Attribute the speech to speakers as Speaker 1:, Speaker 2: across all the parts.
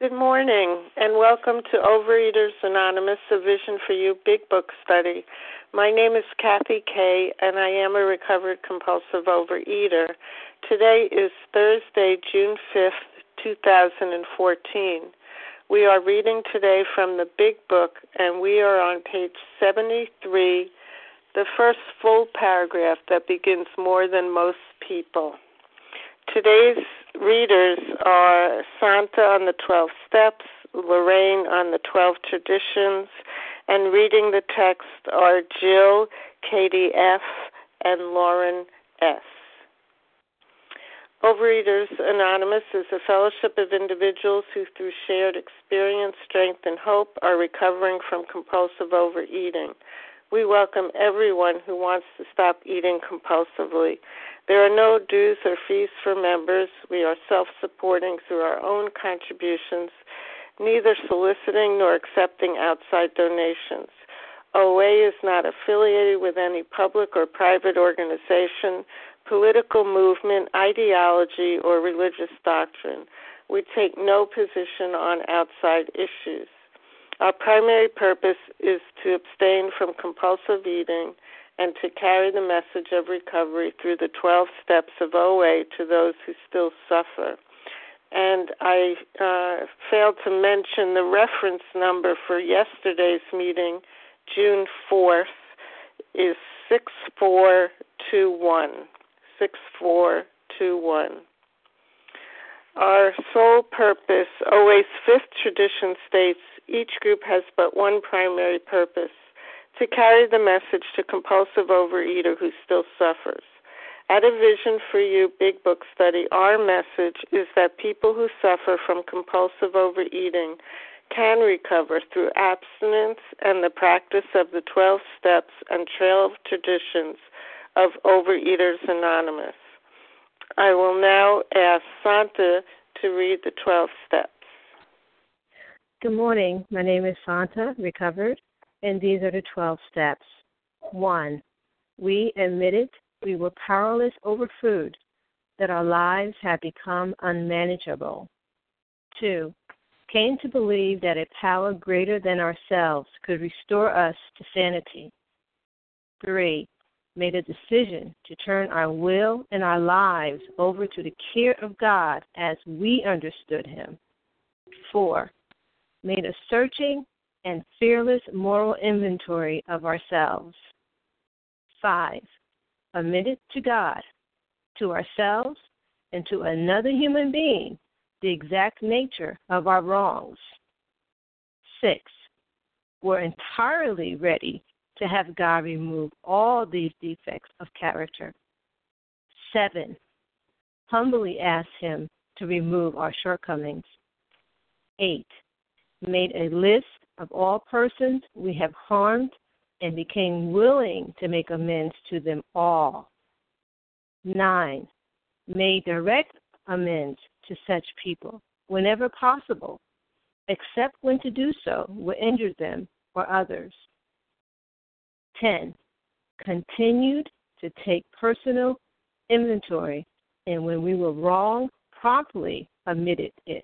Speaker 1: Good morning, and welcome to Overeaters Anonymous, a Vision for You Big Book Study. My name is Kathy Kay, and I am a recovered compulsive overeater. Today is Thursday, June 5th, 2014. We are reading today from the Big Book, and we are on page 73, the first full paragraph that begins more than most people. Today's readers are Santa on the 12 Steps, Lorraine on the 12 Traditions, and reading the text are Jill, Katie F., and Lauren S. Overeaters Anonymous is a fellowship of individuals who, through shared experience, strength, and hope, are recovering from compulsive overeating. We welcome everyone who wants to stop eating compulsively. There are no dues or fees for members. We are self-supporting through our own contributions, neither soliciting nor accepting outside donations. OA is not affiliated with any public or private organization, political movement, ideology, or religious doctrine. We take no position on outside issues. Our primary purpose is to abstain from compulsive eating and to carry the message of recovery through the 12 steps of OA to those who still suffer. And I failed to mention the reference number for yesterday's meeting, June 4th, is 6421. 6421. Our sole purpose, OA's fifth tradition states, each group has but one primary purpose, to carry the message to compulsive overeater who still suffers. At a Vision for You Big Book Study, our message is that people who suffer from compulsive overeating can recover through abstinence and the practice of the 12 steps and 12 traditions of Overeaters Anonymous. I will now ask Santa to read the 12 steps.
Speaker 2: Good morning. My name is Santa, recovered, and these are the 12 steps. 1. We admitted we were powerless over food, that our lives had become unmanageable. 2. Came to believe that a power greater than ourselves could restore us to sanity. 3. Made a decision to turn our will and our lives over to the care of God as we understood Him. 4. Made a searching and fearless moral inventory of ourselves. 5. Admitted to God, to ourselves, and to another human being the exact nature of our wrongs. 6. Were entirely ready to have God remove all these defects of character. 7. Humbly asked Him to remove our shortcomings. 8. Made a list of all persons we have harmed and became willing to make amends to them all. 9. Made direct amends to such people whenever possible, except when to do so will injure them or others. 10. Continued to take personal inventory, and when we were wrong, promptly admitted it.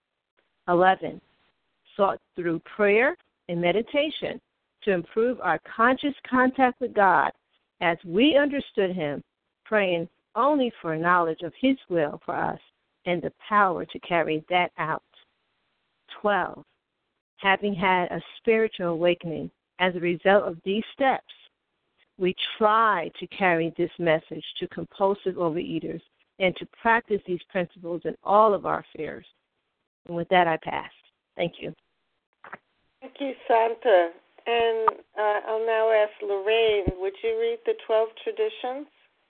Speaker 2: 11. Sought through prayer and meditation to improve our conscious contact with God as we understood Him, praying only for knowledge of His will for us and the power to carry that out. 12. Having had a spiritual awakening as a result of these steps, we try to carry this message to compulsive overeaters and to practice these principles in all of our affairs. And with that, I pass. Thank you.
Speaker 1: Thank you, Santa. And I'll now ask Lorraine, would you read the 12 traditions?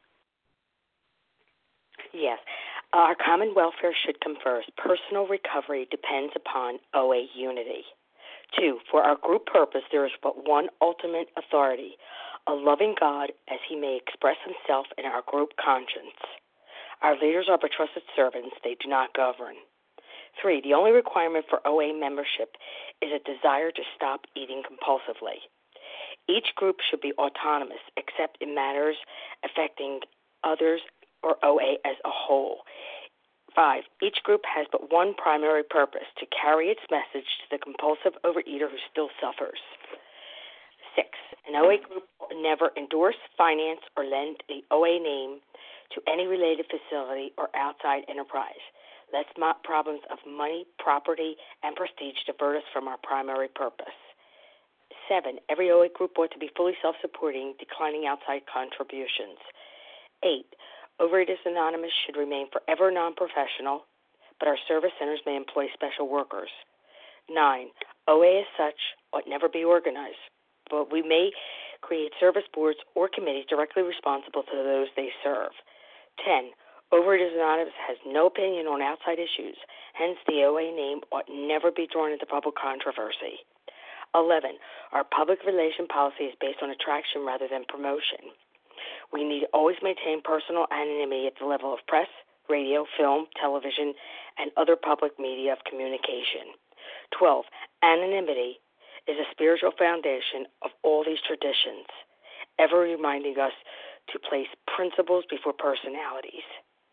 Speaker 3: Yes. Our common welfare should come first. Personal recovery depends upon OA unity. 2. For our group purpose, there is but one ultimate authority, a loving God as He may express Himself in our group conscience. Our leaders are but trusted servants. They do not govern. 3. The only requirement for OA membership is a desire to stop eating compulsively. Each group should be autonomous, except in matters affecting others or OA as a whole. 5. Each group has but one primary purpose, to carry its message to the compulsive overeater who still suffers. 6. An OA group will never endorse, finance, or lend the OA name to any related facility or outside enterprise. Let's not problems of money, property, and prestige divert us from our primary purpose. 7. Every OA group ought to be fully self-supporting, declining outside contributions. 8. Overeaters Anonymous should remain forever non-professional, but our service centers may employ special workers. 9. OA as such ought never be organized, but we may create service boards or committees directly responsible to those they serve. 10. Overeaters Anonymous has no opinion on outside issues, hence the OA name ought never be drawn into public controversy. 11. Our public relation policy is based on attraction rather than promotion. We need to always maintain personal anonymity at the level of press, radio, film, television, and other public media of communication. 12. Anonymity is a spiritual foundation of all these traditions, ever reminding us to place principles before personalities.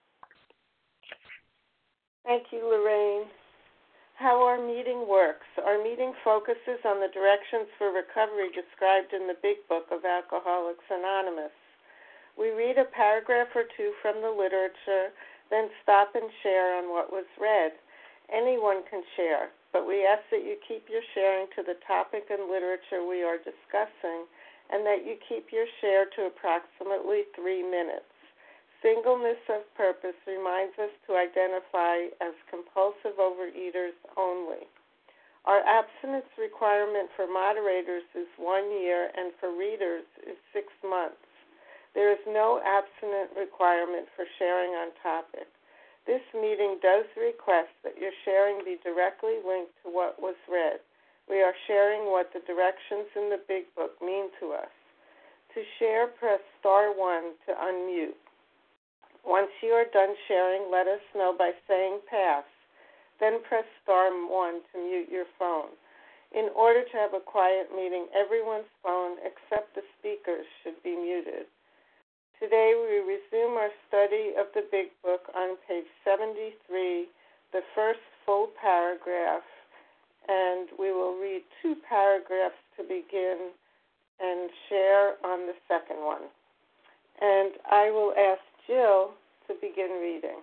Speaker 1: Thank you, Lorraine. How our meeting works. Our meeting focuses on the directions for recovery described in the Big Book of Alcoholics Anonymous. We read a paragraph or two from the literature, then stop and share on what was read. Anyone can share, but we ask that you keep your sharing to the topic and literature we are discussing, and that you keep your share to approximately 3 minutes. Singleness of purpose reminds us to identify as compulsive overeaters only. Our abstinence requirement for moderators is 1 year, and for readers is 6 months. There is no abstinent requirement for sharing on topic. This meeting does request that your sharing be directly linked to what was read. We are sharing what the directions in the Big Book mean to us. To share, press star 1 to unmute. Once you are done sharing, let us know by saying pass. Then press star 1 to mute your phone. In order to have a quiet meeting, everyone's phone except the speaker's should be muted. Today we resume our study of the Big Book on page 73, the first full paragraph, and we will read 2 paragraphs to begin and share on the second one. And I will ask Jill to begin reading.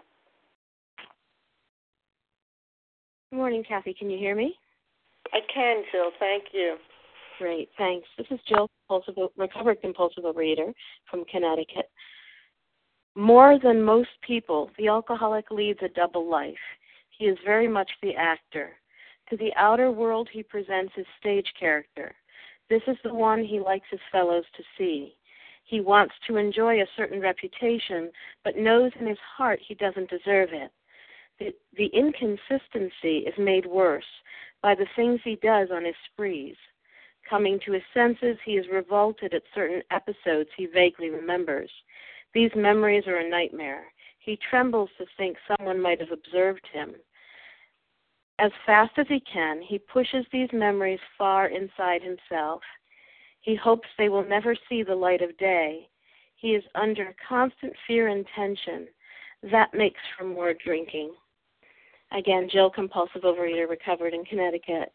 Speaker 2: Good morning, Kathy. Can you hear me?
Speaker 1: I can, Jill. Thank you.
Speaker 2: Great, thanks. This is Jill, recovered compulsive overeater from Connecticut. More than most people, the alcoholic leads a double life. He is very much the actor. To the outer world, he presents his stage character. This is the one he likes his fellows to see. He wants to enjoy a certain reputation, but knows in his heart he doesn't deserve it. The inconsistency is made worse by the things he does on his sprees. Coming to his senses, he is revolted at certain episodes he vaguely remembers. These memories are a nightmare. He trembles to think someone might have observed him. As fast as he can, he pushes these memories far inside himself. He hopes they will never see the light of day. He is under constant fear and tension. That makes for more drinking. Again, Jill, compulsive overeater, recovered in Connecticut.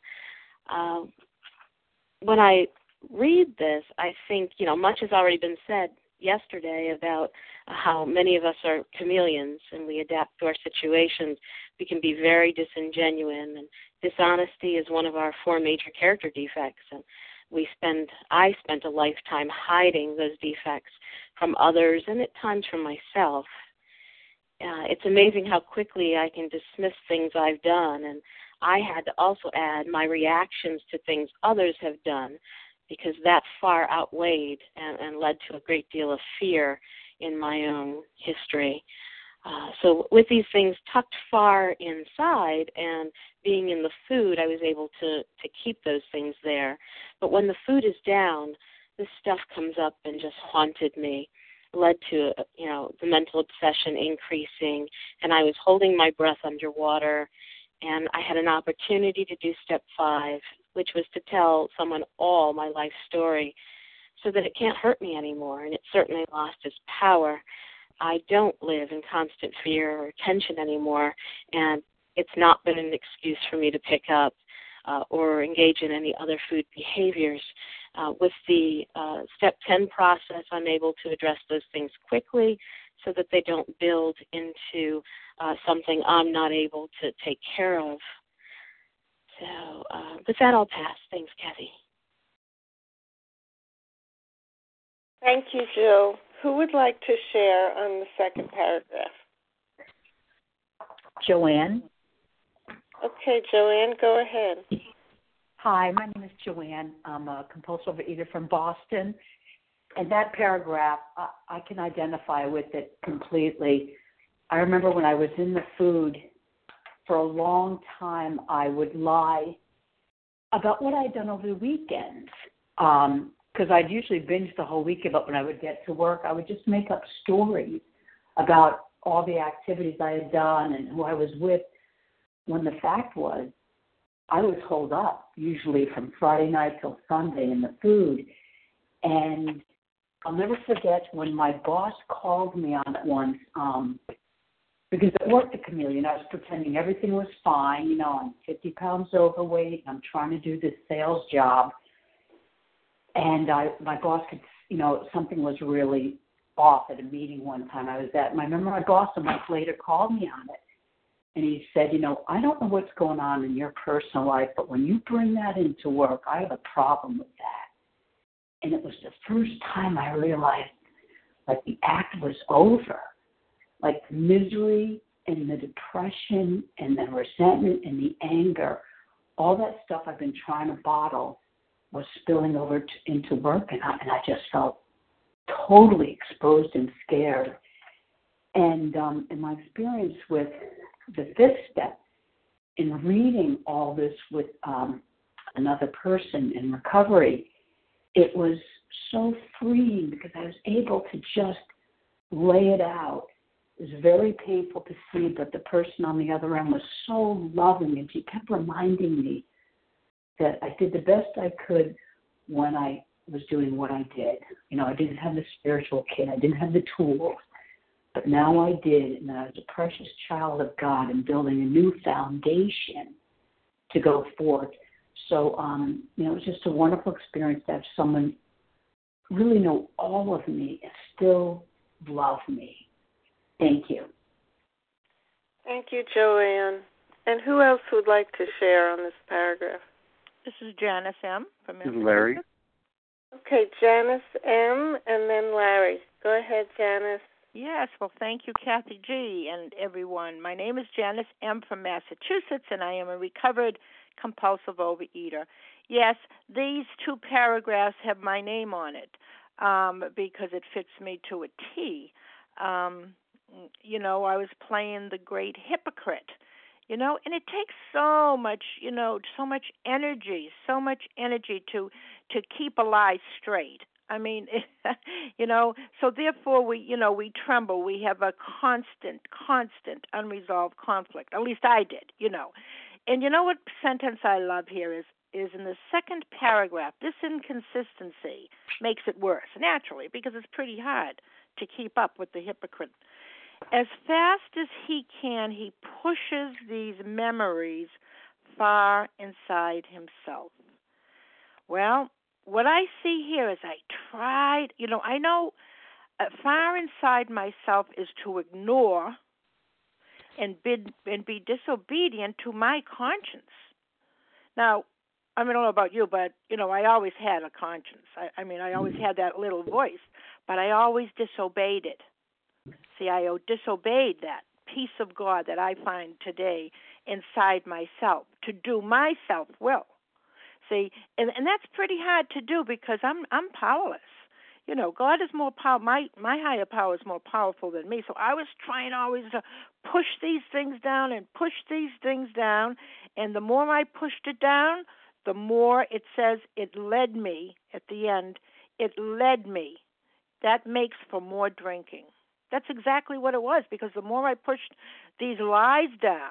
Speaker 2: When I read this, I think, much has already been said yesterday about how many of us are chameleons and we adapt to our situations. We can be very disingenuous, and dishonesty is one of our 4 major character defects. And I spent a lifetime hiding those defects from others and at times from myself. It's amazing how quickly I can dismiss things I've done, and I had to also add my reactions to things others have done, because that far outweighed and led to a great deal of fear in my own history. So with these things tucked far inside and being in the food, I was able to keep those things there. But when the food is down, this stuff comes up and just haunted me, led to, the mental obsession increasing, and I was holding my breath underwater, and I had an opportunity to do step 5, which was to tell someone all my life story so that it can't hurt me anymore, and it certainly lost its power.
Speaker 4: I don't live in constant fear or tension anymore, and it's not been an excuse for me to pick up or engage in any other food behaviors. With the Step 10 process, I'm able to address those things quickly so that they don't build into something I'm not able to take care of. So with that, I'll pass. Thanks, Kathy.
Speaker 1: Thank you, Jill. Who would like to share on the second paragraph?
Speaker 5: Joanne.
Speaker 1: Okay, Joanne, go ahead.
Speaker 5: Hi, my name is Joanne. I'm a compulsive overeater from Boston. And that paragraph, I can identify with it completely. I remember when I was in the food, for a long time, I would lie about what I'd done over the weekends. Because I'd usually binge the whole weekend, but when I would get to work, I would just make up stories about all the activities I had done and who I was with, when the fact was I was holed up, usually from Friday night till Sunday in the food. And I'll never forget when my boss called me on it once, because at work at Chameleon, I was pretending everything was fine. I'm 50 pounds overweight, and I'm trying to do this sales job. And my boss could, something was really off at a meeting one time I was at. And I remember my boss a month later called me on it. And he said, I don't know what's going on in your personal life, but when you bring that into work, I have a problem with that. And it was the first time I realized, the act was over. The misery and the depression and the resentment and the anger, all that stuff I've been trying to bottle was spilling over into work, and I just felt totally exposed and scared. And in my experience with the fifth step, in reading all this with another person in recovery, it was so freeing because I was able to just lay it out. It was very painful to see, but the person on the other end was so loving, and she kept reminding me that I did the best I could when I was doing what I did. I didn't have the spiritual kit. I didn't have the tools. But now I did, and I was a precious child of God and building a new foundation to go forth. So, it was just a wonderful experience to have someone really know all of me and still love me. Thank you.
Speaker 1: Thank you, Joanne. And who else would like to share on this paragraph?
Speaker 6: This is Janice M. from Massachusetts.
Speaker 7: Larry.
Speaker 1: Okay, Janice M. and then Larry. Go ahead, Janice.
Speaker 6: Yes, well, thank you, Kathy G. and everyone. My name is Janice M. from Massachusetts, and I am a recovered compulsive overeater. Yes, these two paragraphs have my name on it because it fits me to a T. I was playing the great hypocrite, and it takes so much energy to keep a lie straight. I mean, so therefore we tremble. We have a constant unresolved conflict. At least I did, And what sentence I love here is in the second paragraph, this inconsistency makes it worse, naturally, because it's pretty hard to keep up with the hypocrite. As fast as he can, he pushes these memories far inside himself. Well, what I see here is I tried, I know far inside myself is to ignore and be disobedient to my conscience. Now, I don't know about you, but, I always had a conscience. I always had that little voice, but I always disobeyed it. See, I disobeyed that peace of God that I find today inside myself to do my self-will. See, and that's pretty hard to do because I'm powerless. God is more powerful. My higher power is more powerful than me. So I was trying always to push these things down, and the more I pushed it down, the more it says it led me at the end. It led me. That makes for more drinking. That's exactly what it was, because the more I pushed these lies down,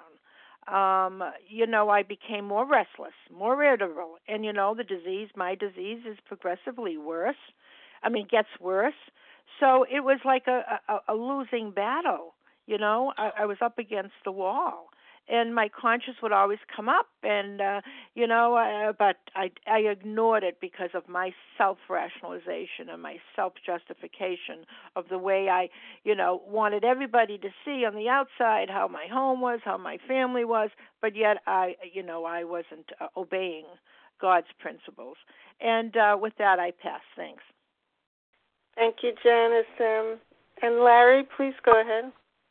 Speaker 6: I became more restless, more irritable. And, my disease is progressively worse. Gets worse. So it was like a losing battle, I was up against the wall. And my conscience would always come up, and but I ignored it because of my self-rationalization and my self-justification of the way I, wanted everybody to see on the outside how my home was, how my family was, but yet I wasn't obeying God's principles. And with that, I pass. Thanks.
Speaker 1: Thank you, Janice. And Larry, please go ahead.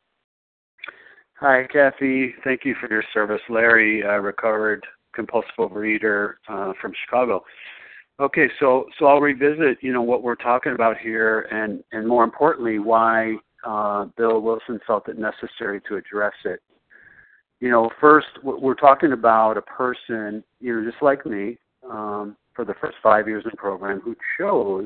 Speaker 7: Hi, Kathy. Thank you for your service. Larry, recovered compulsive overeater from Chicago. Okay, so I'll revisit, what we're talking about here, and more importantly, why Bill Wilson felt it necessary to address it. First, we're talking about a person, just like me, for the first 5 years in the program, who chose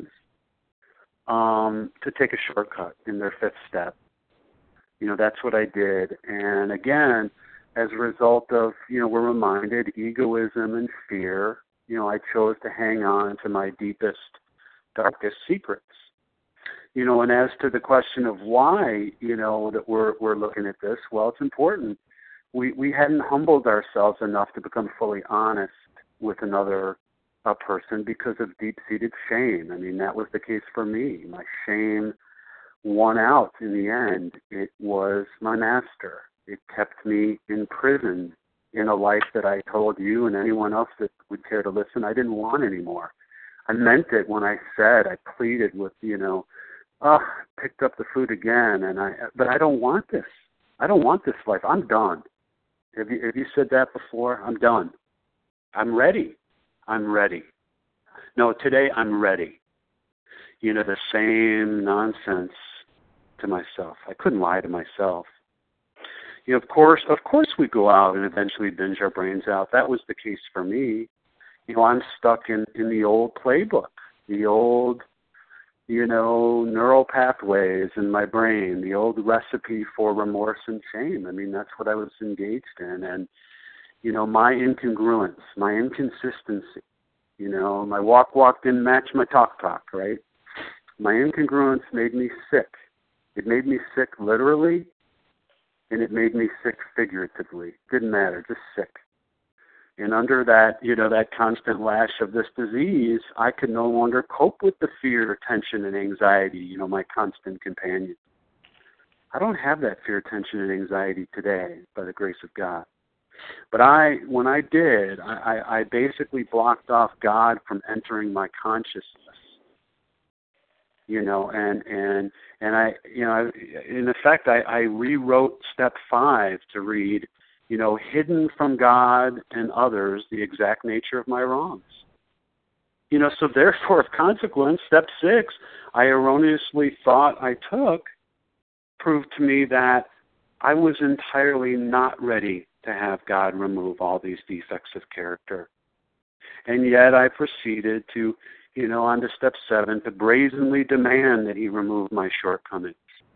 Speaker 7: to take a shortcut in their fifth step. That's what I did. And again, as a result of, we're reminded, egoism and fear, I chose to hang on to my deepest, darkest secrets. And as to the question of why, that we're looking at this, well, it's important. We hadn't humbled ourselves enough to become fully honest with another person because of deep-seated shame. I mean, that was the case for me. My shame won out in the end. It was my master. It kept me imprisoned in a life that I told you and anyone else that would care to listen I didn't want anymore. I meant it when I said, I pleaded with, picked up the food again, but I don't want this. I don't want this life. I'm done. Have you said that before? I'm done. I'm ready. No, today I'm ready. The same nonsense to myself. I couldn't lie to myself. Of course we go out and eventually binge our brains out. That was the case for me. I'm stuck in the old playbook, the old, neural pathways in my brain, the old recipe for remorse and shame. I mean, that's what I was engaged in. And, my incongruence, my inconsistency, my walk didn't match my talk, right? My incongruence made me sick. It made me sick literally, and it made me sick figuratively. Didn't matter, just sick. And under that, that constant lash of this disease, I could no longer cope with the fear, tension, and anxiety, my constant companion. I don't have that fear, tension, and anxiety today, by the grace of God. But when I did, I basically blocked off God from entering my consciousness. And I, in effect, I rewrote step 5 to read, hidden from God and others the exact nature of my wrongs. So therefore, of consequence, step 6, I erroneously thought I took, proved to me that I was entirely not ready to have God remove all these defects of character. And yet I proceeded to, on to step 7, to brazenly demand that he remove my shortcomings.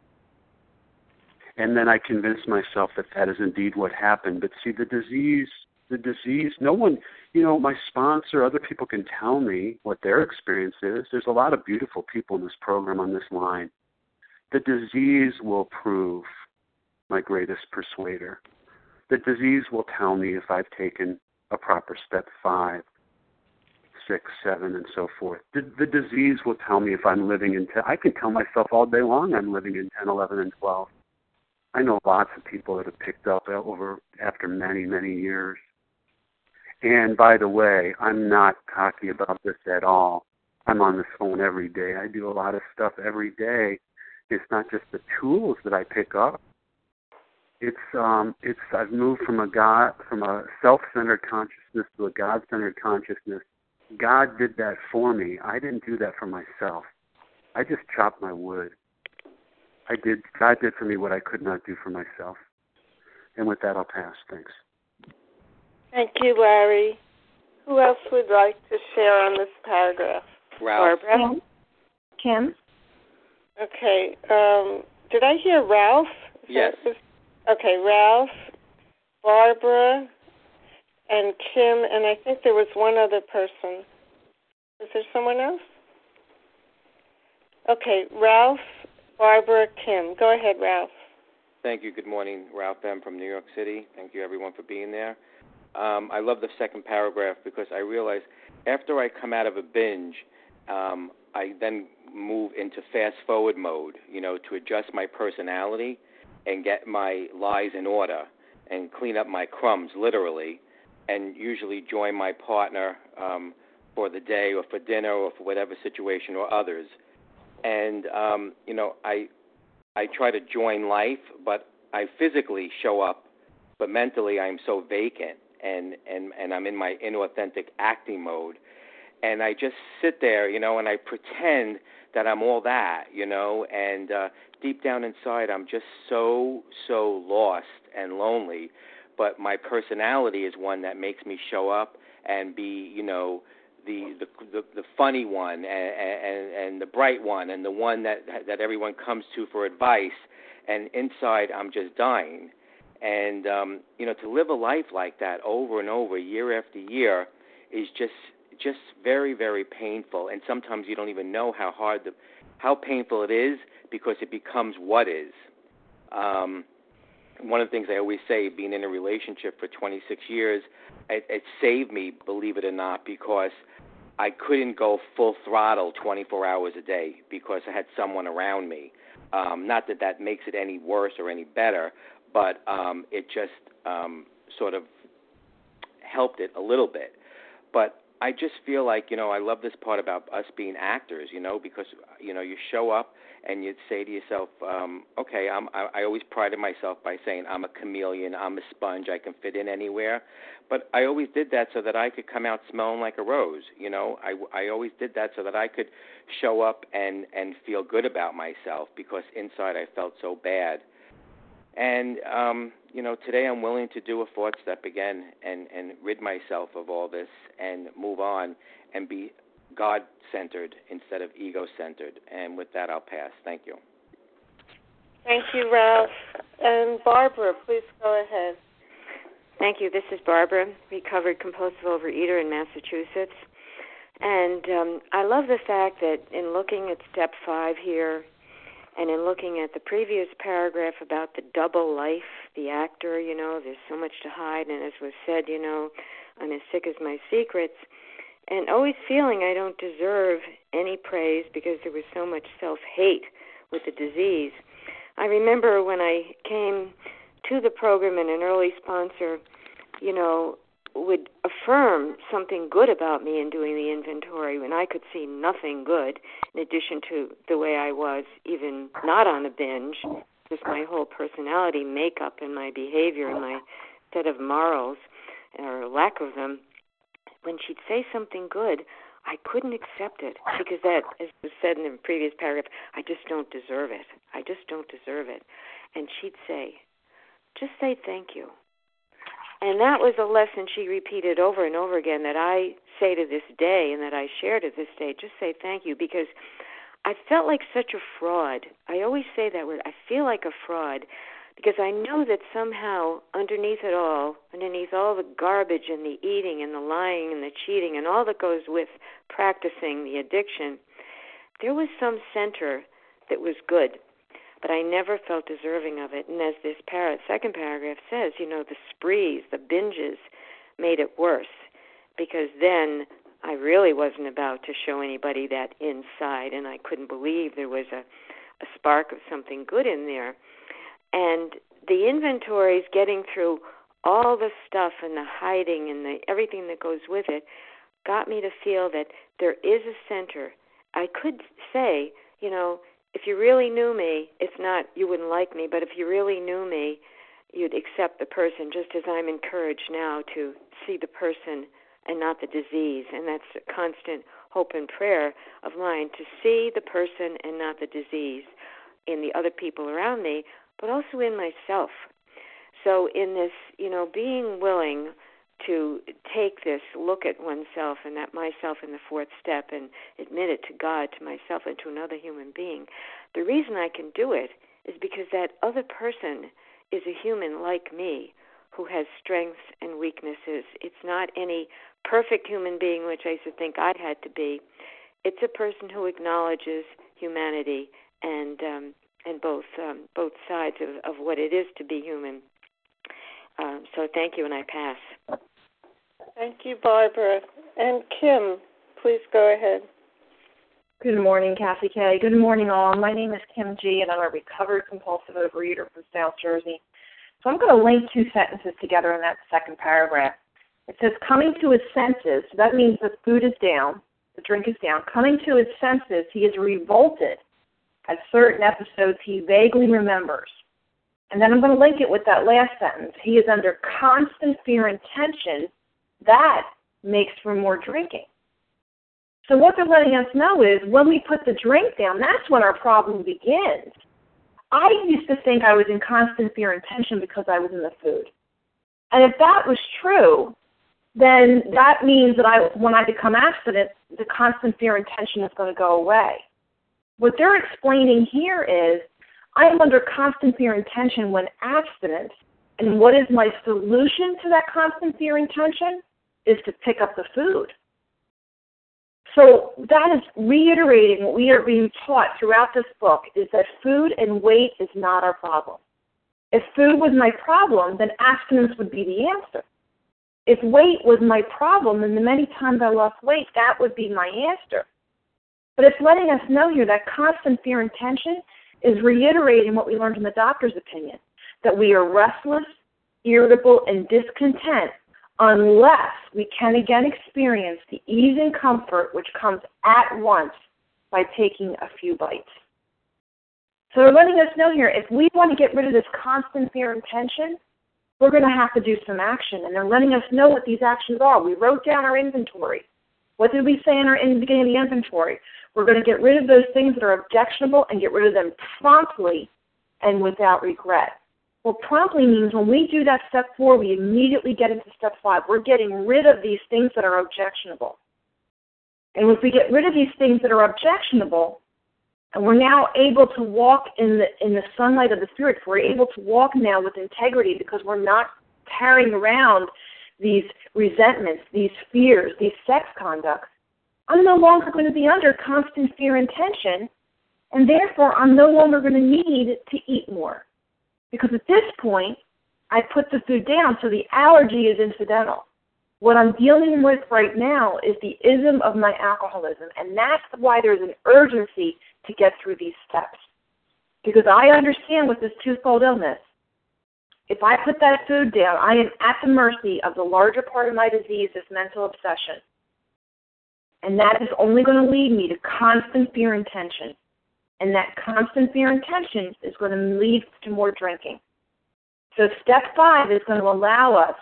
Speaker 7: And then I convinced myself that that is indeed what happened. But see, the disease, no one, my sponsor, other people can tell me what their experience is. There's a lot of beautiful people in this program on this line. The disease will prove my greatest persuader. The disease will tell me if I've taken a proper step 5, 6, 7, and so forth. The disease will tell me if I'm living in 10. I can tell myself all day long I'm living in 10, 11, and 12. I know lots of people that have picked up after many, many years. And by the way, I'm not cocky about this at all. I'm on the phone every day. I do a lot of stuff every day. It's not just the tools that I pick up. I've moved from a self-centered consciousness to a God-centered consciousness. God did that for me. I didn't do that for myself. I just chopped my wood. God did for me what I could not do for myself. And with that, I'll pass. Thanks.
Speaker 1: Thank you, Larry. Who else would like to share on this paragraph?
Speaker 3: Ralph.
Speaker 1: Barbara?
Speaker 2: Kim?
Speaker 1: Okay. Did I hear Ralph?
Speaker 3: Yes.
Speaker 1: Okay, Ralph, Barbara, and Kim, and I think there was one other person. Is there someone else? Okay, Ralph, Barbara, Kim. Go ahead, Ralph.
Speaker 8: Thank you. Good morning. Ralph M. from New York City. Thank you, everyone, for being there. I love the second paragraph because I realize after I come out of a binge, I then move into fast-forward mode, to adjust my personality and get my lies in order and clean up my crumbs, literally, and usually join my partner for the day or for dinner or for whatever situation or others. And, I try to join life, but I physically show up, but mentally I'm so vacant and I'm in my inauthentic acting mode. And I just sit there, and I pretend that I'm all that, and deep down inside I'm just so lost and lonely. But my personality is one that makes me show up and be, the funny one and the bright one and the one that everyone comes to for advice. And inside I'm just dying. And, to live a life like that over and over, year after year, is just very, very painful. And sometimes you don't even know how painful it is because it becomes what is. One of the things I always say, being in a relationship for 26 years, it saved me, believe it or not, because I couldn't go full throttle 24 hours a day because I had someone around me. Not that makes it any worse or any better, but it just sort of helped it a little bit. But I just feel like, I love this part about us being actors, because, you show up and you'd say to yourself, okay, I always prided myself by saying I'm a chameleon, I'm a sponge, I can fit in anywhere. But I always did that so that I could come out smelling like a rose, I always did that so that I could show up and feel good about myself because inside I felt so bad. And, today I'm willing to do a fourth step again and rid myself of all this and move on and be God-centered instead of ego-centered. And with that, I'll pass. Thank you.
Speaker 1: Thank you, Ralph. And Barbara, please go ahead.
Speaker 9: Thank you. This is Barbara, recovered compulsive overeater in Massachusetts. And I love the fact that in looking at step 5 here, and in looking at the previous paragraph about the double life, the actor, there's so much to hide. And as was said, I'm as sick as my secrets. And always feeling I don't deserve any praise because there was so much self-hate with the disease. I remember when I came to the program and an early sponsor, would affirm something good about me in doing the inventory when I could see nothing good, in addition to the way I was, even not on a binge, just my whole personality makeup and my behavior and my set of morals, or lack of them. When she'd say something good, I couldn't accept it because that, as was said in the previous paragraph, I just don't deserve it. I just don't deserve it. And she'd say, just say thank you. And that was a lesson she repeated over and over again that I say to this day and that I share to this day. Just say thank you, because I felt like such a fraud. I always say that word. I feel like a fraud because I know that somehow underneath it all, underneath all the garbage and the eating and the lying and the cheating and all that goes with practicing the addiction, there was some center that was good. But I never felt deserving of it. And as this second paragraph says, the sprees, the binges made it worse because then I really wasn't about to show anybody that inside, and I couldn't believe there was a spark of something good in there. And the inventories, getting through all the stuff and the hiding and everything that goes with it, got me to feel that there is a center. I could say, if you really knew me, it's not you wouldn't like me, but if you really knew me, you'd accept the person, just as I'm encouraged now to see the person and not the disease. And that's a constant hope and prayer of mine, to see the person and not the disease in the other people around me, but also in myself. So in this, being willing to take this look at oneself and that myself in the fourth step and admit it to God, to myself, and to another human being. The reason I can do it is because that other person is a human like me who has strengths and weaknesses. It's not any perfect human being, which I used to think I had to be. It's a person who acknowledges humanity and both sides of what it is to be human. So thank you, and I pass.
Speaker 1: Thank you, Barbara. And Kim, please go ahead.
Speaker 10: Good morning, Kathy K. Good morning, all. My name is Kim G., and I'm a recovered compulsive overeater from South Jersey. So I'm going to link two sentences together in that second paragraph. It says, coming to his senses, so that means the food is down, the drink is down. Coming to his senses, he is revolted at certain episodes he vaguely remembers. And then I'm going to link it with that last sentence. He is under constant fear and tension. That makes for more drinking. So what they're letting us know is when we put the drink down, that's when our problem begins. I used to think I was in constant fear and tension because I was in the food. And if that was true, then that means that when I become abstinent, the constant fear and tension is going to go away. What they're explaining here is I am under constant fear and tension when abstinent, and what is my solution to that constant fear and tension is to pick up the food. So that is reiterating what we are being taught throughout this book, is that food and weight is not our problem. If food was my problem, then abstinence would be the answer. If weight was my problem, then the many times I lost weight, that would be my answer. But it's letting us know here that constant fear and tension is reiterating what we learned in the doctor's opinion, that we are restless, irritable, and discontent unless we can again experience the ease and comfort which comes at once by taking a few bites. So they're letting us know here, if we want to get rid of this constant fear and tension, we're going to have to do some action. And they're letting us know what these actions are. We wrote down our inventory. What did we say in the beginning of the inventory? We're going to get rid of those things that are objectionable and get rid of them promptly and without regret. Well, promptly means when we do that step 4, we immediately get into step 5. We're getting rid of these things that are objectionable. And if we get rid of these things that are objectionable, and we're now able to walk in the sunlight of the Spirit, we're able to walk now with integrity because we're not carrying around these resentments, these fears, these sex conducts, I'm no longer going to be under constant fear and tension, and therefore I'm no longer going to need to eat more. Because at this point, I put the food down, so the allergy is incidental. What I'm dealing with right now is the ism of my alcoholism, and that's why there's an urgency to get through these steps. Because I understand with this twofold illness, if I put that food down, I am at the mercy of the larger part of my disease, this mental obsession. And that is only going to lead me to constant fear and tension. And that constant fear and tension is going to lead to more drinking. So step 5 is going to allow us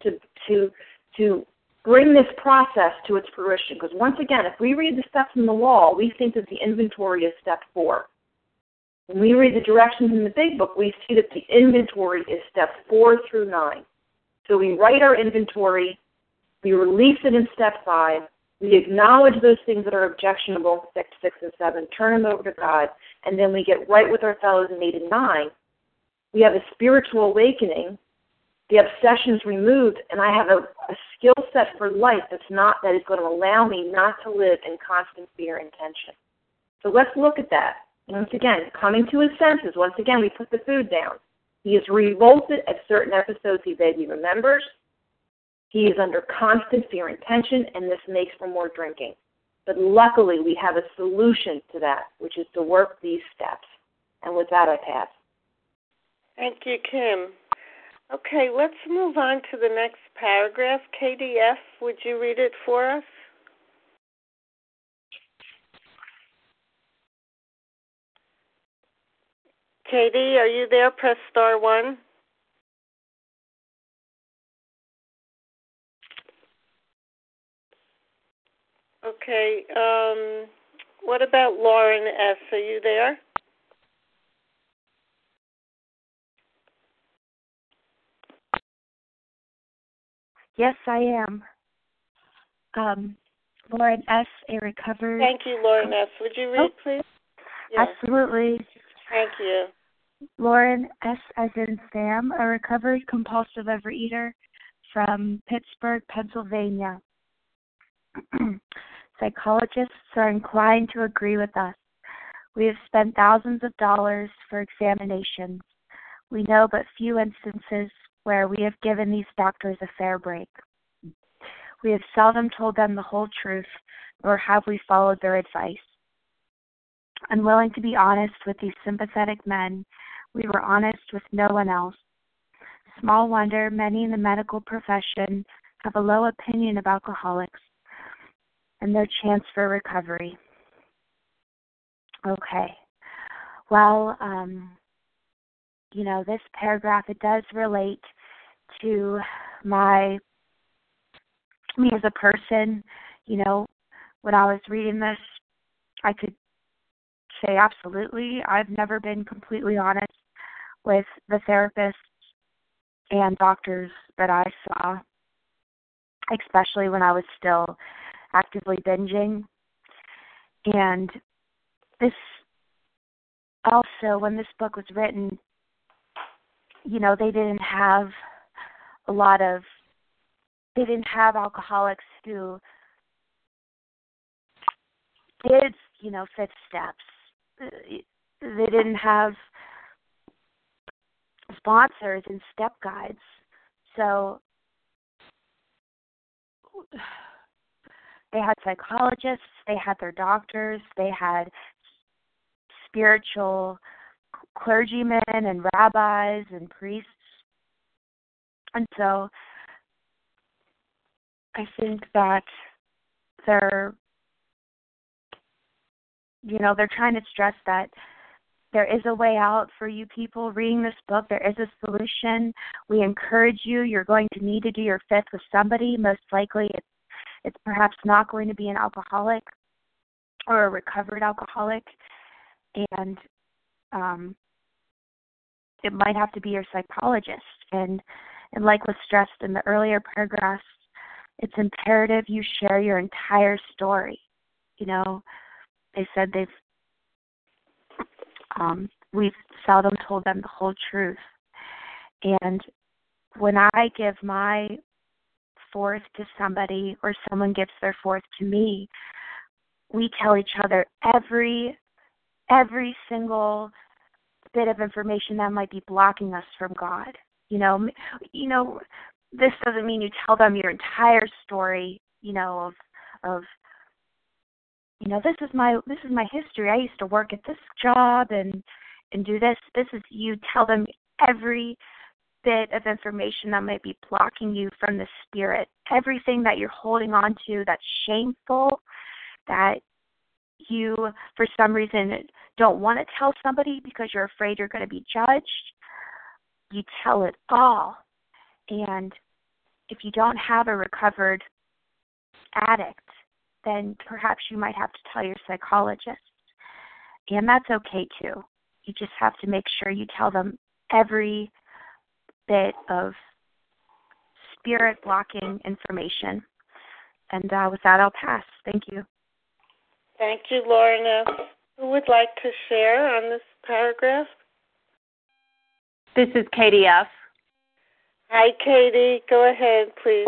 Speaker 10: to bring this process to its fruition. Because once again, if we read the steps in the law, we think that the inventory is step 4. When we read the directions in the big book, we see that the inventory is step 4 through 9. So we write our inventory, we release it in step 5, we acknowledge those things that are objectionable, 6, and 7, turn them over to God, and then we get right with our fellows in 8 and 9. We have a spiritual awakening, the obsession's removed, and I have a skill set for life that is going to allow me not to live in constant fear and tension. So let's look at that. Once again, coming to his senses. Once again, we put the food down. He is revolted at certain episodes he vaguely remembers. He is under constant fear and tension, and this makes for more drinking. But luckily, we have a solution to that, which is to work these steps. And with that, I pass.
Speaker 1: Thank you, Kim. Okay, let's move on to the next paragraph. KDF, would you read it for us? Katie, are you there? Press star 1. Okay, what about Lauren S.? Are you there?
Speaker 11: Yes, I am. Lauren S., a recovered...
Speaker 1: Thank you, Lauren S. Would you read, please?
Speaker 11: Yes. Absolutely.
Speaker 1: Thank you.
Speaker 11: Lauren S. as in Sam, a recovered compulsive overeater from Pittsburgh, Pennsylvania. Psychologists are inclined to agree with us. We have spent thousands of dollars for examinations. We know but few instances where we have given these doctors a fair break. We have seldom told them the whole truth, nor have we followed their advice. Unwilling to be honest with these sympathetic men, we were honest with no one else. Small wonder many in the medical profession have a low opinion of alcoholics and their chance for recovery. Okay. Well, this paragraph, it does relate to me as a person. When I was reading this, I could say absolutely. I've never been completely honest with the therapists and doctors that I saw, especially when I was still actively binging. And this also, when this book was written, they didn't have alcoholics who did, 5 steps. They didn't have sponsors and step guides. So they had psychologists, they had their doctors, they had spiritual clergymen and rabbis and priests. And so I think that they're trying to stress that there is a way out for you people reading this book. There is a solution. We encourage you. You're going to need to do your 5th with somebody. Most likely it's perhaps not going to be an alcoholic or a recovered alcoholic. And it might have to be your psychologist. And like was stressed in the earlier paragraphs, it's imperative you share your entire story. They said we've seldom told them the whole truth. And when I give my 4th to somebody or someone gives their 4th to me, we tell each other every single bit of information that might be blocking us from God. This doesn't mean you tell them your entire story, of this is my history. I used to work at this job and do this. This is you tell them every bit of information that might be blocking you from the Spirit. Everything that you're holding on to that's shameful, that you, for some reason, don't want to tell somebody because you're afraid you're going to be judged. You tell it all. And if you don't have a recovered addict, then perhaps you might have to tell your psychologist. And that's okay too. You just have to make sure you tell them every bit of spirit-blocking information. And with that, I'll pass. Thank you.
Speaker 1: Thank you, Lorna. Who would like to share on this paragraph?
Speaker 12: This is Katie F.
Speaker 1: Hi, Katie. Go ahead, please.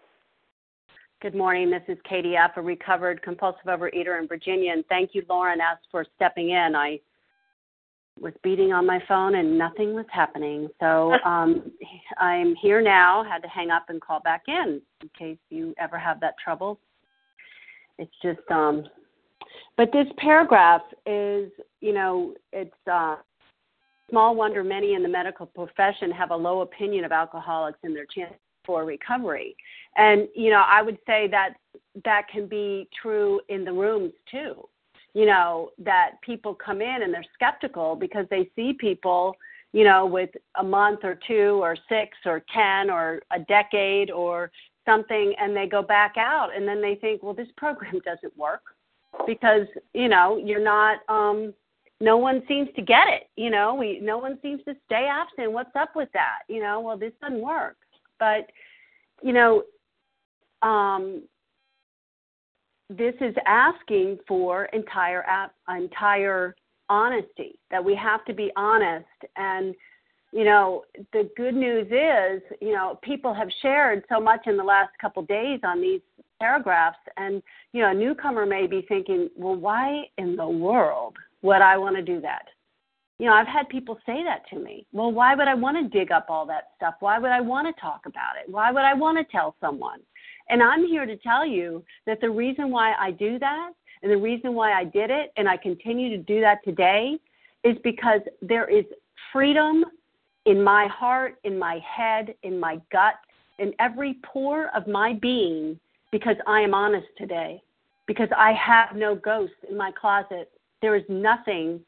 Speaker 12: Good morning. This is Katie F., a recovered compulsive overeater in Virginia. And thank you, Lauren S., for stepping in. I was beating on my phone and nothing was happening. So I'm here now. Had to hang up and call back in case you ever have that trouble. It's just, but this paragraph is, it's small wonder many in the medical profession have a low opinion of alcoholics and their chances for recovery. And, I would say that can be true in the rooms too. That people come in and they're skeptical because they see people, with a month or 2 or 6 or 10 or a decade or something, and they go back out and then they think, well, this program doesn't work because, you're not, no one seems to get it. No one seems to stay abstinent. What's up with that? Well, this doesn't work. But, this is asking for entire honesty, that we have to be honest. And, the good news is, people have shared so much in the last couple of days on these paragraphs. And, a newcomer may be thinking, well, why in the world would I want to do that? I've had people say that to me. Well, why would I want to dig up all that stuff? Why would I want to talk about it? Why would I want to tell someone? And I'm here to tell you that the reason why I do that and the reason why I did it and I continue to do that today is because there is freedom in my heart, in my head, in my gut, in every pore of my being, because I am honest today, because I have no ghosts in my closet. There is nothing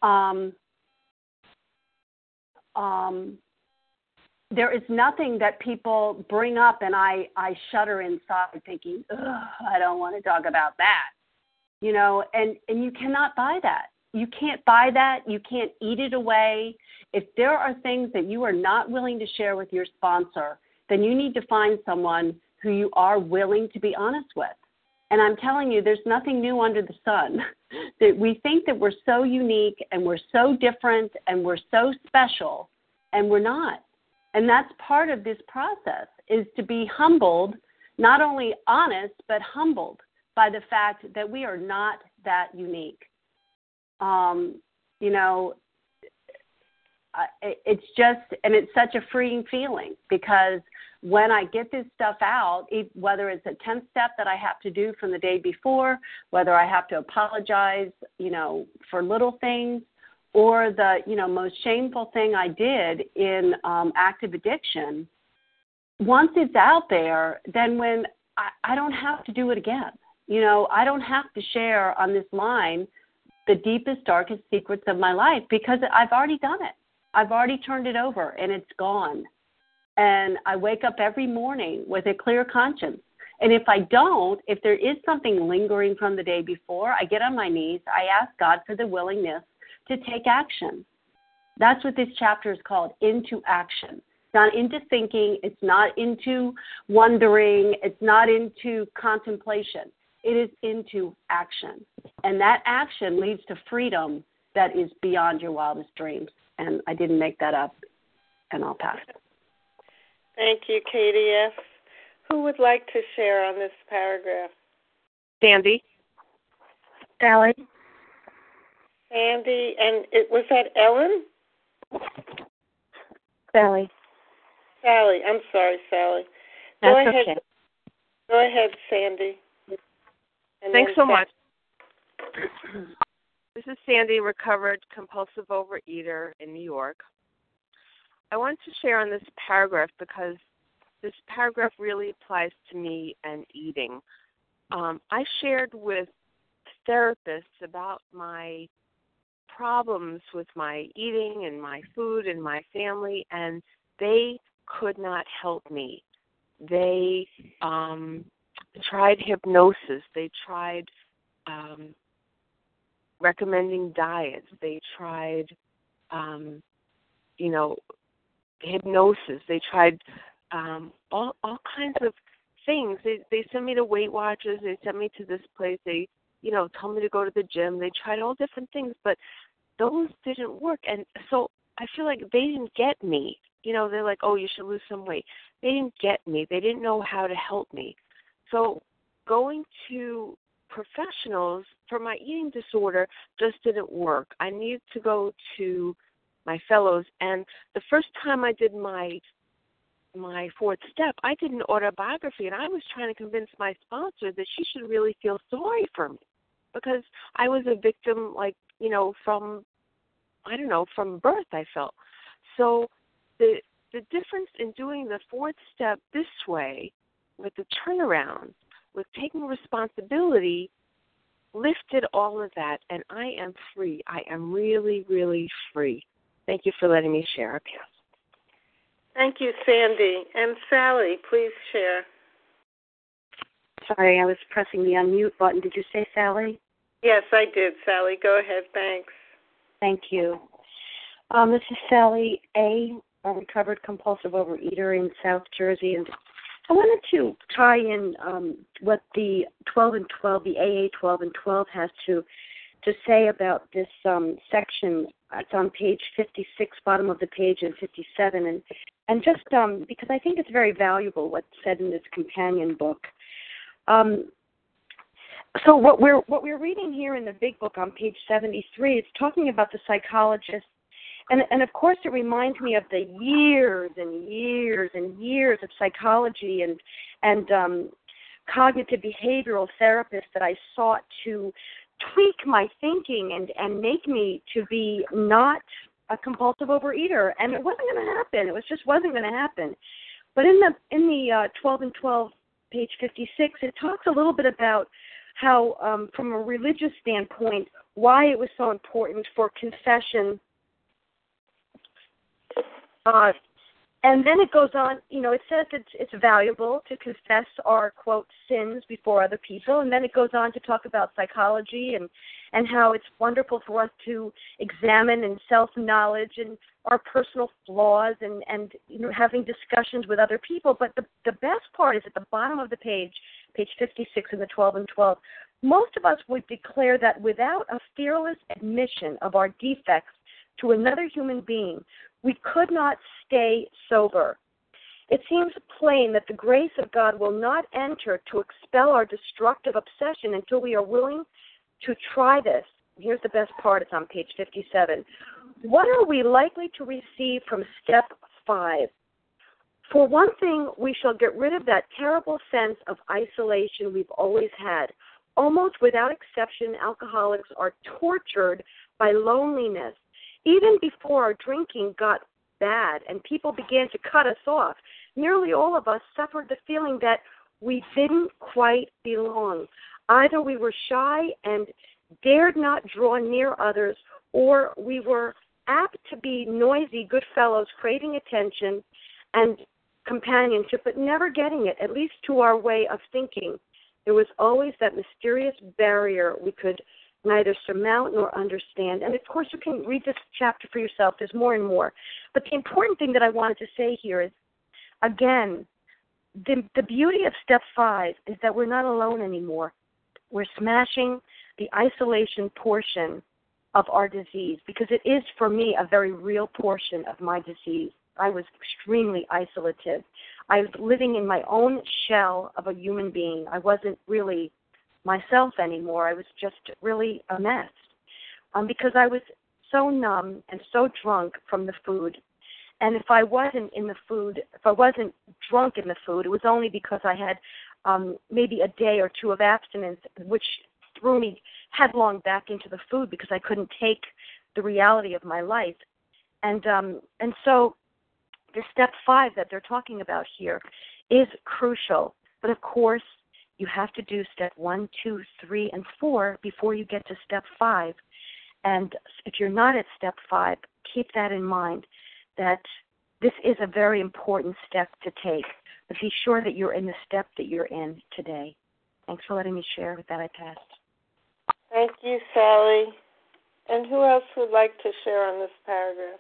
Speaker 12: there is nothing that people bring up and I shudder inside thinking, I don't want to talk about that. And you cannot buy that. You can't buy that. You can't eat it away. If there are things that you are not willing to share with your sponsor, then you need to find someone who you are willing to be honest with. And I'm telling you, there's nothing new under the sun. That we think that we're so unique and we're so different and we're so special, and we're not. And that's part of this process, is to be humbled, not only honest, but humbled by the fact that we are not that unique. It's just, and it's such a freeing feeling, because when I get this stuff out, whether it's a 10th step that I have to do from the day before, whether I have to apologize, for little things, or the, most shameful thing I did in active addiction, once it's out there, then when I don't have to do it again. I don't have to share on this line the deepest, darkest secrets of my life, because I've already done it. I've already turned it over, and it's gone. And I wake up every morning with a clear conscience. And if I don't, if there is something lingering from the day before, I get on my knees. I ask God for the willingness to take action. That's what this chapter is called, Into Action. It's not into thinking. It's not into wondering. It's not into contemplation. It is into action. And that action leads to freedom that is beyond your wildest dreams. And I didn't make that up, and I'll pass it.
Speaker 1: Thank you, Katie F. Who would like to share on this paragraph?
Speaker 2: Sandy.
Speaker 10: Sally.
Speaker 1: Sandy, and was that Ellen?
Speaker 10: Sally.
Speaker 1: Sally. I'm sorry, Sally.
Speaker 2: That's
Speaker 1: Go ahead.
Speaker 2: okay.
Speaker 1: Go ahead, Sandy.
Speaker 2: Thanks so much. This is Sandy, recovered compulsive overeater in New York. I wanted to share on this paragraph because this paragraph really applies to me and eating. I shared with therapists about my problems with my eating and my food and my family, and they could not help me. They tried hypnosis. They tried recommending diets. They tried, hypnosis. They tried all kinds of things. They sent me to Weight Watchers. They sent me to this place. They, told me to go to the gym. They tried all different things, but those didn't work. And so I feel like they didn't get me. They're like, oh, you should lose some weight. They didn't get me. They didn't know how to help me. So going to professionals for my eating disorder just didn't work. I needed to go to my fellows. And the first time I did my fourth step, I did an autobiography, and I was trying to convince my sponsor that she should really feel sorry for me because I was a victim, from birth, I felt. So the difference in doing the fourth step this way, with the turnaround, with taking responsibility, lifted all of that, and I am free. I am really, really free. Thank you for letting me share. I pass.
Speaker 1: Thank you, Sandy. And Sally, please share.
Speaker 13: Sorry, I was pressing the unmute button. Did you say Sally?
Speaker 1: Yes, I did, Sally. Go ahead. Thanks.
Speaker 13: Thank you. This is Sally A., a recovered compulsive overeater in South Jersey. And I wanted to tie in what the 12 and 12, the AA 12 and 12 has to say about this section. It's on page 56, bottom of the page, and 57. And just because I think it's very valuable what's said in this companion book. So what we're reading here in the Big Book on page 73 is talking about the psychologist, and of course it reminds me of the years and years and years of psychology and cognitive behavioral therapists that I sought to tweak my thinking and make me to be not a compulsive overeater, and it wasn't going to happen. It just wasn't going to happen. But in the 12 and 12, page 56, it talks a little bit about how, from a religious standpoint, why it was so important for confession. And then it goes on, it says it's valuable to confess our, quote, sins before other people. And then it goes on to talk about psychology and how it's wonderful for us to examine and self-knowledge and our personal flaws and having discussions with other people. But the best part is at the bottom of the page 56 in the 12 and 12. Most of us would declare that without a fearless admission of our defects to another human being, we could not stay sober. It seems plain that the grace of God will not enter to expel our destructive obsession until we are willing to try this. Here's the best part. It's on page 57. What are we likely to receive from step 5? For one thing, we shall get rid of that terrible sense of isolation we've always had. Almost without exception, alcoholics are tortured by loneliness. Even before our drinking got bad and people began to cut us off, nearly all of us suffered the feeling that we didn't quite belong. Either we were shy and dared not draw near others, or we were apt to be noisy good fellows craving attention and companionship, but never getting it, at least to our way of thinking. There was always that mysterious barrier we could neither surmount nor understand. And, of course, you can read this chapter for yourself. There's more and more. But the important thing that I wanted to say here is, again, the beauty of step 5 is that we're not alone anymore. We're smashing the isolation portion of our disease, because it is, for me, a very real portion of my disease. I was extremely isolative. I was living in my own shell of a human being. I wasn't really myself anymore. I was just really a mess because I was so numb and so drunk from the food. And if I wasn't drunk in the food, it was only because I had maybe a day or two of abstinence, which threw me headlong back into the food because I couldn't take the reality of my life. And so the step 5 that they're talking about here is crucial. But of course, you have to do step 1, 2, 3, and 4 before you get to step 5. And if you're not at step 5, keep that in mind, that this is a very important step to take. But be sure that you're in the step that you're in today. Thanks for letting me share. With that, I pass.
Speaker 1: Thank you, Sally. And who else would like to share on this paragraph?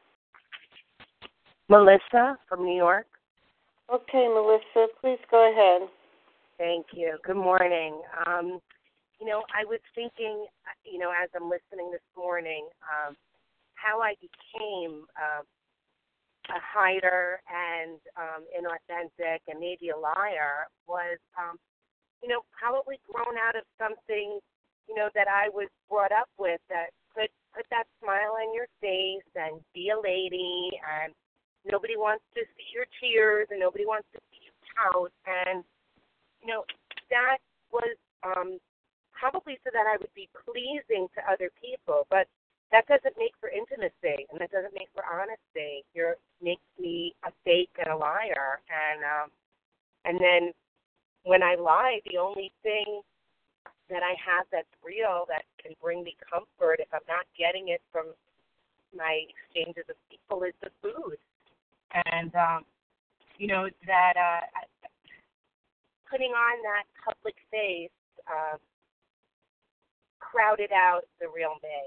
Speaker 14: Melissa from New York.
Speaker 1: Okay, Melissa, please go ahead.
Speaker 14: Thank you. Good morning. I was thinking, as I'm listening this morning, how I became a hider and inauthentic and maybe a liar was, probably grown out of something, that I was brought up with that could put that smile on your face and be a lady, and nobody wants to see your tears and nobody wants to see you pout. And, that was probably so that I would be pleasing to other people, but that doesn't make for intimacy, and that doesn't make for honesty. It makes me a fake and a liar. And then when I lie, the only thing that I have that's real, that can bring me comfort if I'm not getting it from my exchanges of people, is the food. And, putting on that public face crowded out the real me.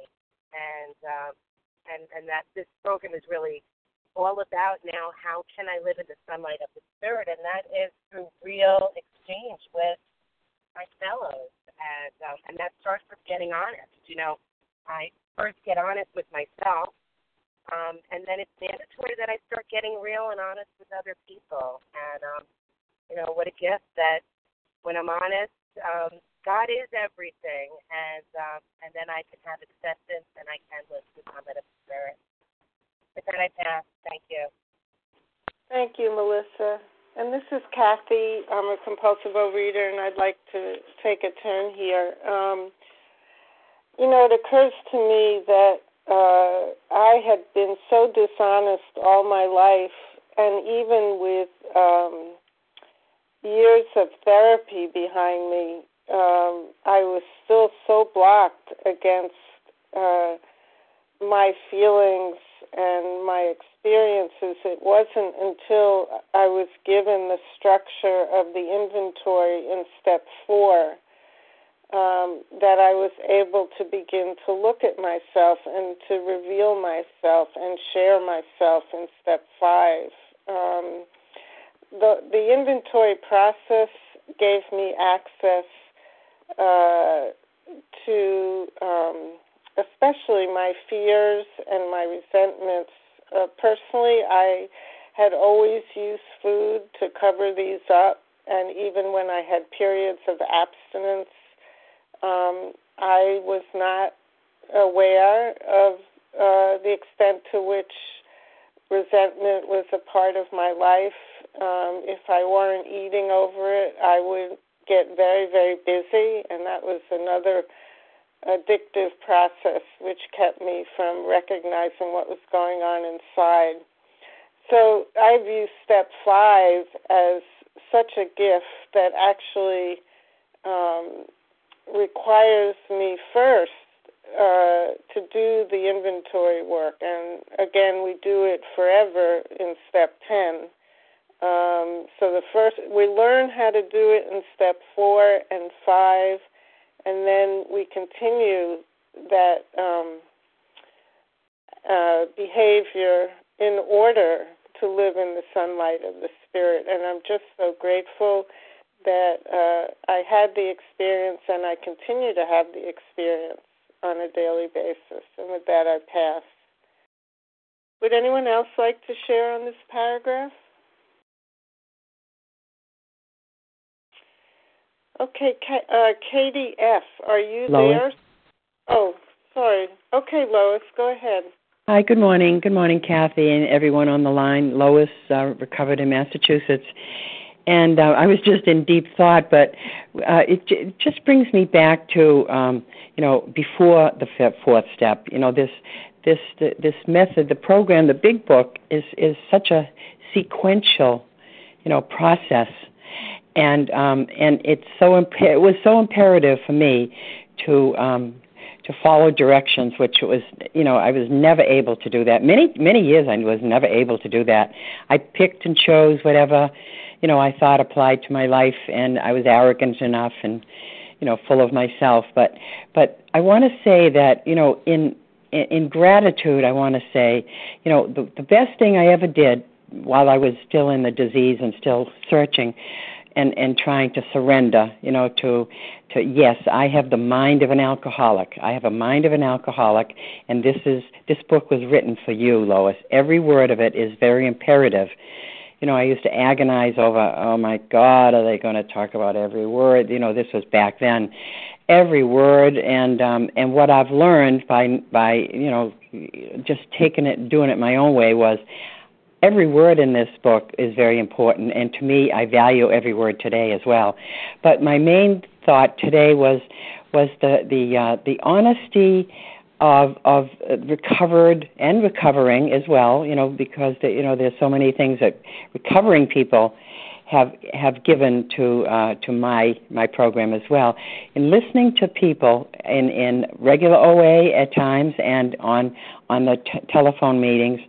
Speaker 14: And that this program is really all about now, how can I live in the sunlight of the Spirit? And that is through real exchange with my fellows. And that starts with getting honest. I first get honest with myself, and then it's mandatory that I start getting real and honest with other people. And, what a gift that when I'm honest God is everything, and then I can have acceptance, and I can live the summit of spirit. With that, I pass. Thank you.
Speaker 1: Thank you, Melissa. And this is Kathy. I'm a compulsive overeater, and I'd like to take a turn here. It occurs to me that I had been so dishonest all my life, and even with years of therapy behind me, I was still so blocked against my feelings and my experiences. It wasn't until I was given the structure of the inventory in step 4 that I was able to begin to look at myself and to reveal myself and share myself in step 5. The inventory process gave me access to especially my fears and my resentments. Personally, I had always used food to cover these up, and even when I had periods of abstinence, I was not aware of the extent to which resentment was a part of my life. If I weren't eating over it, I would get very, very busy, and that was another addictive process which kept me from recognizing what was going on inside. So I view step 5 as such a gift that actually requires me first to do the inventory work. And again, we do it forever in step 10. So we learn how to do it in step 4 and 5, and then we continue that behavior in order to live in the sunlight of the Spirit. And I'm just so grateful that I had the experience, and I continue to have the experience on a daily basis. And with that, I pass. Would anyone else like to share on this paragraph? Okay, Katie F., are you
Speaker 15: Lois?
Speaker 1: there? Oh, sorry. Okay, Lois, go ahead.
Speaker 15: Hi, good morning. Good morning, Kathy, and everyone on the line. Lois, recovered in Massachusetts. And I was just in deep thought, but it just brings me back to, before the 4th step. This method, the program, the big book is such a sequential, process. And it was so imperative for me to follow directions, which was, I was never able to do that. Many years I was never able to do that. I picked and chose whatever, I thought applied to my life, and I was arrogant enough and, full of myself. But I want to say that, in gratitude, I want to say, the best thing I ever did while I was still in the disease and still searching and trying to surrender, to yes, I have the mind of an alcoholic. I have a mind of an alcoholic, and this book was written for you, Lois. Every word of it is very imperative. I used to agonize over, oh my God, are they going to talk about every word? This was back then. Every word, and what I've learned by just taking it, doing it my own way was, every word in this book is very important, and to me, I value every word today as well. But my main thought today was the honesty of recovered and recovering as well. Because there's so many things that recovering people have given to my program as well. In listening to people in regular OA at times and on the telephone meetings.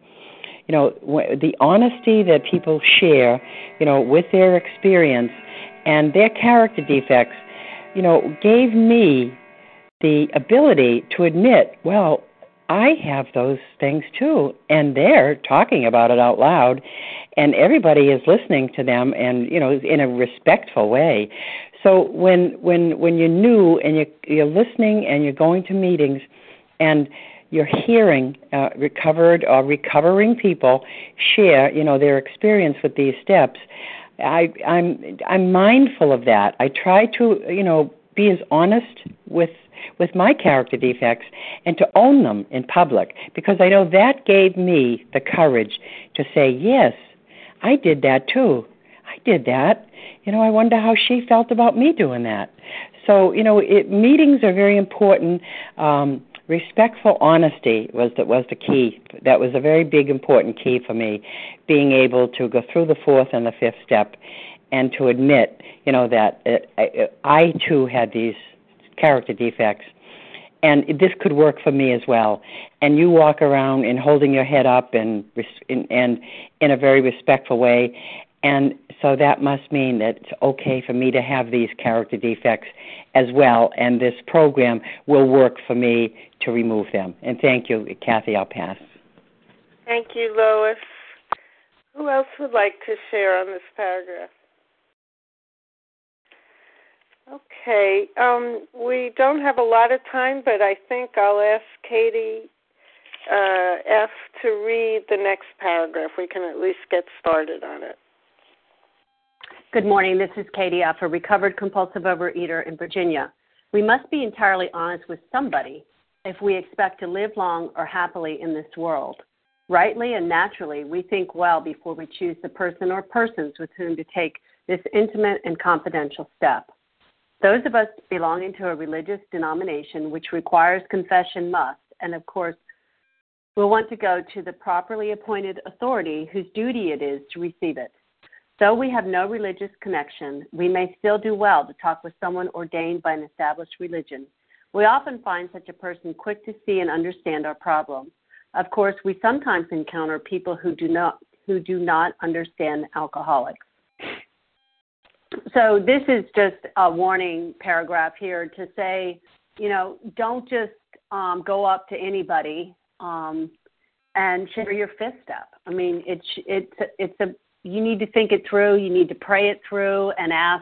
Speaker 15: The honesty that people share, with their experience and their character defects, gave me the ability to admit, well, I have those things too, and they're talking about it out loud, and everybody is listening to them, and in a respectful way. So when you're new and you're listening and you're going to meetings, and you're hearing recovered or recovering people share, their experience with these steps, I'm mindful of that. I try to, be as honest with my character defects and to own them in public, because I know that gave me the courage to say, yes, I did that too. I did that. I wonder how she felt about me doing that. So, meetings are very important. Respectful honesty was the key. That was a very big, important key for me, being able to go through the fourth and the fifth step and to admit, that I too had these character defects, and this could work for me as well. And you walk around and holding your head up and in a very respectful way, and so that must mean that it's okay for me to have these character defects as well, and this program will work for me to remove them. And thank you, Kathy. I'll pass.
Speaker 1: Thank you, Lois. Who else would like to share on this paragraph? Okay. We don't have a lot of time, but I think I'll ask Katie F. to read the next paragraph. We can at least get started on it.
Speaker 12: Good morning. This is Katie F., a recovered compulsive overeater in Virginia. We must be entirely honest with somebody if we expect to live long or happily in this world. Rightly and naturally, we think well before we choose the person or persons with whom to take this intimate and confidential step. Those of us belonging to a religious denomination which requires confession must, and of course, will want to go to the properly appointed authority whose duty it is to receive it. Though we have no religious connection, we may still do well to talk with someone ordained by an established religion. We often find such a person quick to see and understand our problem. Of course, we sometimes encounter people who do not understand alcoholics. So this is just a warning paragraph here to say, don't just go up to anybody and share your fifth step. I mean, you need to think it through. You need to pray it through and ask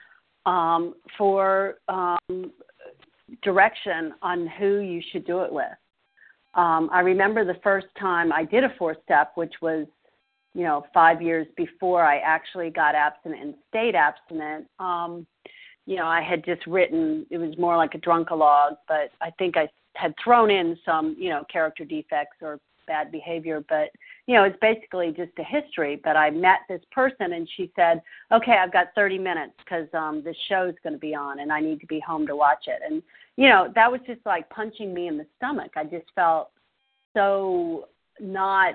Speaker 12: for direction on who you should do it with. I remember the first time I did a fourth step, which was, 5 years before I actually got abstinent and stayed abstinent. I had just written, it was more like a drunk-a-log, but I think I had thrown in some, character defects or bad behavior, but it's basically just a history. But I met this person and she said, okay, I've got 30 minutes because this show's going to be on and I need to be home to watch it. And, that was just like punching me in the stomach. I just felt so not,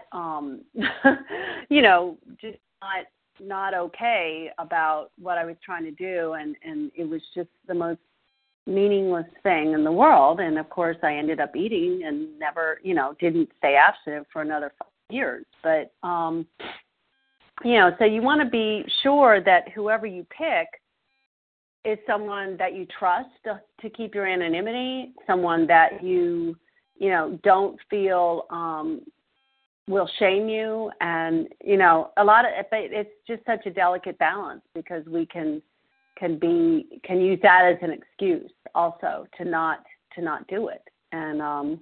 Speaker 12: just not okay about what I was trying to do. And it was just the most meaningless thing in the world. And of course I ended up eating and never, didn't stay abstinent for another 5 years. But, so you want to be sure that whoever you pick is someone that you trust to keep your anonymity, someone that you don't feel will shame you. And, it's just such a delicate balance because we can use that as an excuse also to not do it. And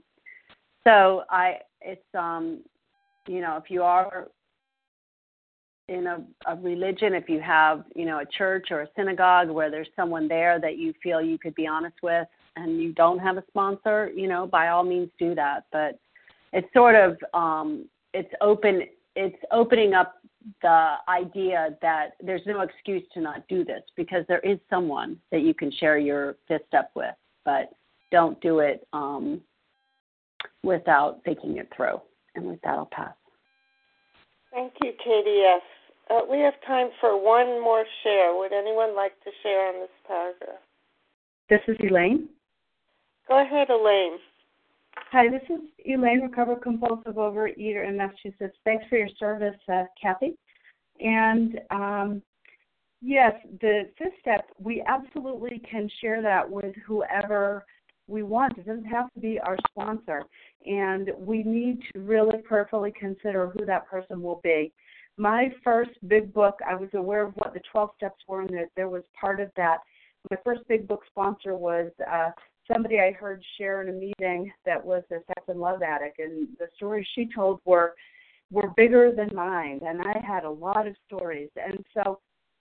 Speaker 12: if you are in a religion, if you have, a church or a synagogue where there's someone there that you feel you could be honest with and you don't have a sponsor, by all means do that. But it's sort of, it's opening up the idea that there's no excuse to not do this because there is someone that you can share your fifth step with, but don't do it without thinking it through. And with that, I'll pass.
Speaker 1: Thank you, Katie F. We have time for one more share. Would anyone like to share on this paragraph?
Speaker 16: This is Elaine.
Speaker 1: Go ahead, Elaine.
Speaker 16: Hi, this is Elaine, recovered compulsive overeater in Massachusetts. Thanks for your service, Kathy. And yes, the fifth step, we absolutely can share that with whoever we want. It doesn't have to be our sponsor. And we need to really prayerfully consider who that person will be. My first big book, I was aware of what the 12 steps were, and that there was part of that. My first big book sponsor was somebody I heard share in a meeting that was a sex and love addict, and the stories she told were bigger than mine, and I had a lot of stories. And so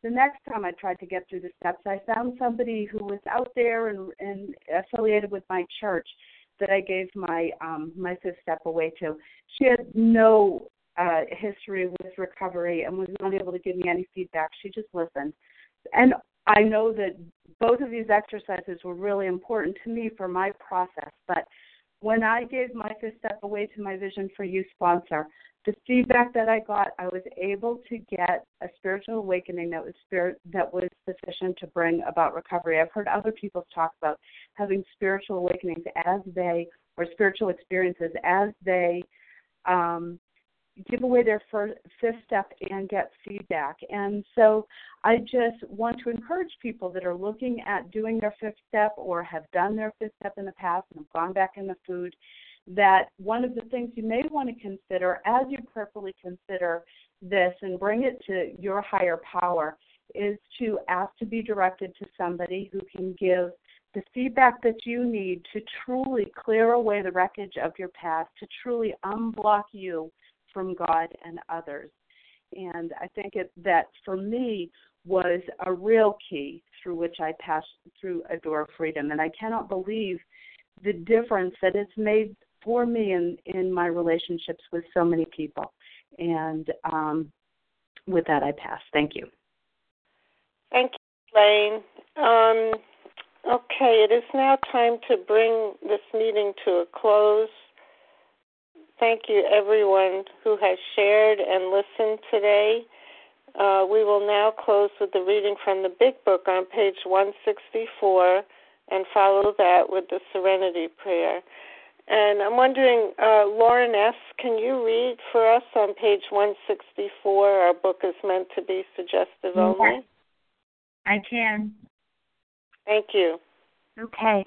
Speaker 16: the next time I tried to get through the steps, I found somebody who was out there and affiliated with my church that I gave my my fifth step away to. She had no history with recovery and was not able to give me any feedback. She just listened. And I know that both of these exercises were really important to me for my process. But when I gave my fifth step away to my Vision for You sponsor, the feedback that I got, I was able to get a spiritual awakening that was sufficient to bring about recovery. I've heard other people talk about having spiritual awakenings or spiritual experiences as they give away their fifth step and get feedback. And so I just want to encourage people that are looking at doing their fifth step or have done their fifth step in the past and have gone back in the food, that one of the things you may want to consider as you prayerfully consider this and bring it to your higher power is to ask to be directed to somebody who can give the feedback that you need to truly clear away the wreckage of your past, to truly unblock you from God and others. And I think that for me was a real key through which I passed through a door of freedom. And I cannot believe the difference that it's made for me in my relationships with so many people. And with that, I pass. Thank you.
Speaker 1: Thank you, Elaine. Okay, it is now time to bring this meeting to a close. Thank you, everyone who has shared and listened today. We will now close with the reading from the Big Book on page 164 and follow that with the Serenity Prayer. And I'm wondering, Lauren S., can you read for us on page 164? Our book is meant to be suggestive only.
Speaker 11: I can.
Speaker 1: Thank you.
Speaker 11: Okay.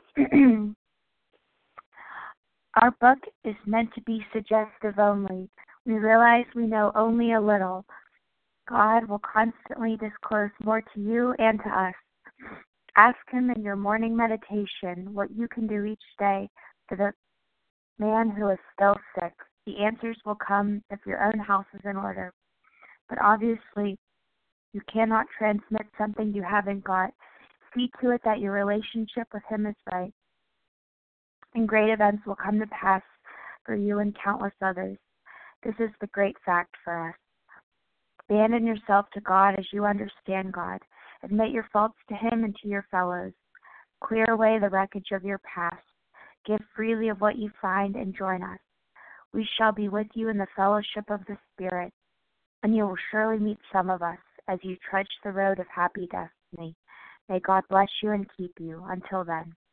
Speaker 11: Our book is meant to be suggestive only. We realize we know only a little. God will constantly disclose more to you and to us. Ask Him in your morning meditation what you can do each day for the man who is still sick. The answers will come if your own house is in order. But obviously, you cannot transmit something you haven't got. See to it that your relationship with Him is right. And great events will come to pass for you and countless others. This is the great fact for us. Abandon yourself to God as you understand God. Admit your faults to Him and to your fellows. Clear away the wreckage of your past. Give freely of what you find and join us. We shall be with you in the fellowship of the Spirit, and you will surely meet some of us as you trudge the road of happy destiny. May God bless you and keep you. Until then.